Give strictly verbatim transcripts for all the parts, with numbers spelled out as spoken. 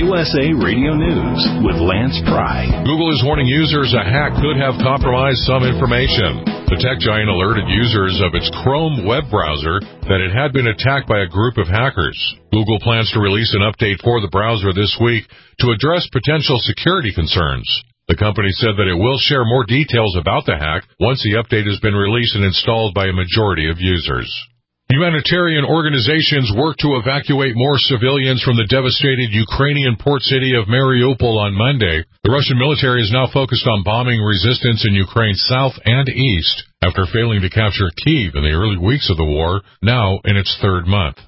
U S A Radio News with Lance Pry. Google is warning users a hack could have compromised some information. The tech giant alerted users of its Chrome web browser that it had been attacked by a group of hackers. Google plans to release an update for the browser this week to address potential security concerns. The company said that it will share more details about the hack once the update has been released and installed by a majority of users. Humanitarian organizations work to evacuate more civilians from the devastated Ukrainian port city of Mariupol on Monday. The Russian military is now focused on bombing resistance in Ukraine's south and east after failing to capture Kyiv in the early weeks of the war, now in its third month.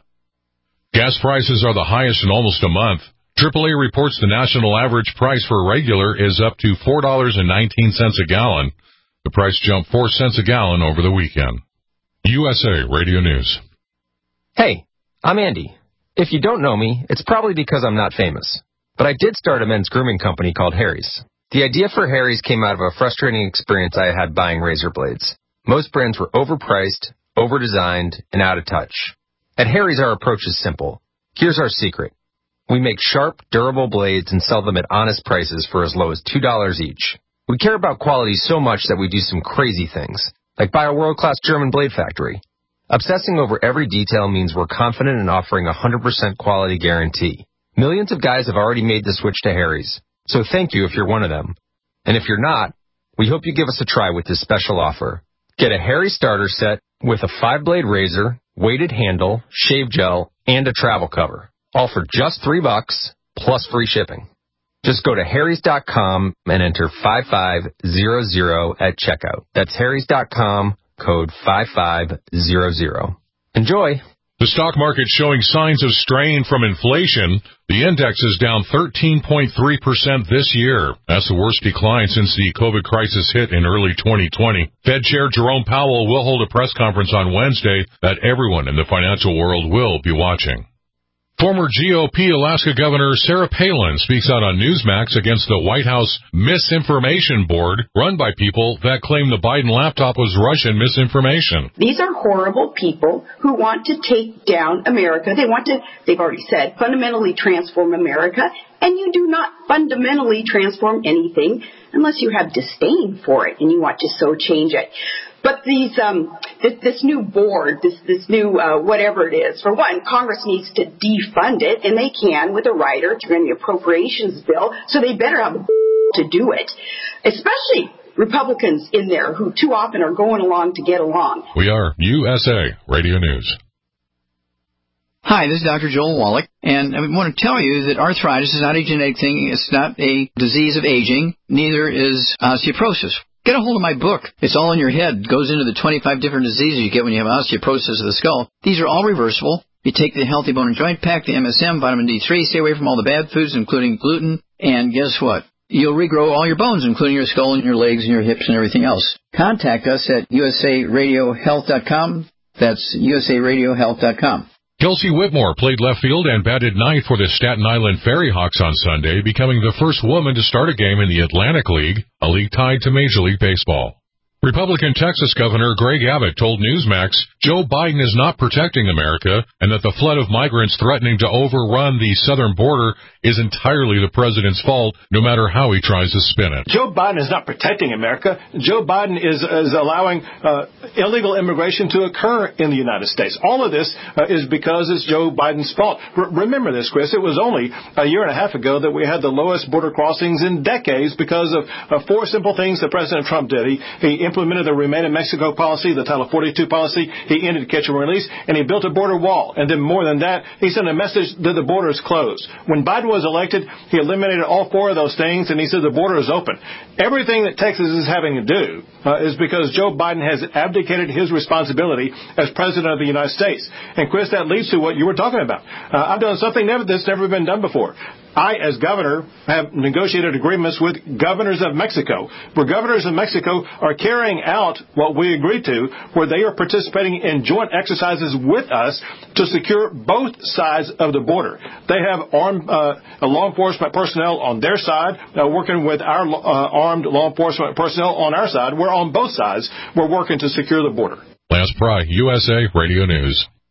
Gas prices are the highest in almost a month. triple A reports the national average price for regular is up to four dollars and nineteen cents a gallon. The price jumped four cents a gallon over the weekend. U S A Radio News. Hey, I'm Andy. If you don't know me, it's probably because I'm not famous. But I did start a men's grooming company called Harry's. The idea for Harry's came out of a frustrating experience I had buying razor blades. Most brands were overpriced, overdesigned, and out of touch. At Harry's, our approach is simple. Here's our secret. We make sharp, durable blades and sell them at honest prices for as low as two dollars each. We care about quality so much that we do some crazy things, like buy a world-class German blade factory. Obsessing over every detail means we're confident in offering a one hundred percent quality guarantee. Millions of guys have already made the switch to Harry's, so thank you if you're one of them. And if you're not, we hope you give us a try with this special offer. Get a Harry's starter set with a five-blade razor, weighted handle, shave gel, and a travel cover, all for just three bucks plus free shipping. Just go to harrys dot com and enter five five zero zero at checkout. That's harrys dot com, code five five zero zero. Enjoy. The stock market showing signs of strain from inflation. The index is down thirteen point three percent this year. That's the worst decline since the COVID crisis hit in early twenty twenty. Fed Chair Jerome Powell will hold a press conference on Wednesday that everyone in the financial world will be watching. Former G O P Alaska Governor Sarah Palin speaks out on Newsmax against the White House Misinformation Board run by people that claim the Biden laptop was Russian misinformation. These are horrible people who want to take down America. They want to, they've already said, fundamentally transform America. And you do not fundamentally transform anything unless you have disdain for it and you want to so change it. But these, um, this, this new board, this, this new, uh, whatever it is, for one, Congress needs to defund it, and they can with a rider through the appropriations bill, so they better have to do it. Especially Republicans in there who too often are going along to get along. We are U S A Radio News. Hi, this is Doctor Joel Wallach, and I want to tell you that arthritis is not a genetic thing. It's not a disease of aging. Neither is osteoporosis. Get a hold of my book. It's all in your head. It goes into the twenty-five different diseases you get when you have osteoporosis of the skull. These are all reversible. You take the Healthy Bone and Joint Pack, the M S M, vitamin D three, stay away from all the bad foods, including gluten, and guess what? You'll regrow all your bones, including your skull and your legs and your hips and everything else. Contact us at U S A radio health dot com. That's U S A radio health dot com. Kelsey Whitmore played left field and batted ninth for the Staten Island Ferry Hawks on Sunday, becoming the first woman to start a game in the Atlantic League, a league tied to Major League Baseball. Republican Texas Governor Greg Abbott told Newsmax Joe Biden is not protecting America and that the flood of migrants threatening to overrun the southern border is entirely the president's fault, no matter how he tries to spin it. Joe Biden is not protecting America. Joe Biden is, is allowing uh, illegal immigration to occur in the United States. All of this uh, is because it's Joe Biden's fault. R- remember this, Chris. It was only a year and a half ago that we had the lowest border crossings in decades because of uh, four simple things that President Trump did. He, he implemented the Remain in Mexico policy, the Title forty-two policy. He ended catch and release, and he built a border wall. And then more than that, he sent a message that the border is closed. When Biden was elected, he eliminated all four of those things, and he said the border is open. Everything that Texas is having to do uh, is because Joe Biden has abdicated his responsibility as president of the United States. And, Chris, that leads to what you were talking about. Uh, I've done something never, that's never been done before. I, as governor, have negotiated agreements with governors of Mexico, where governors of Mexico are carrying out what we agreed to, where they are participating in joint exercises with us to secure both sides of the border. They have armed uh, law enforcement personnel on their side, uh, working with our uh, armed law enforcement personnel on our side. We're on both sides. We're working to secure the border. Lance Pry, U S A Radio News.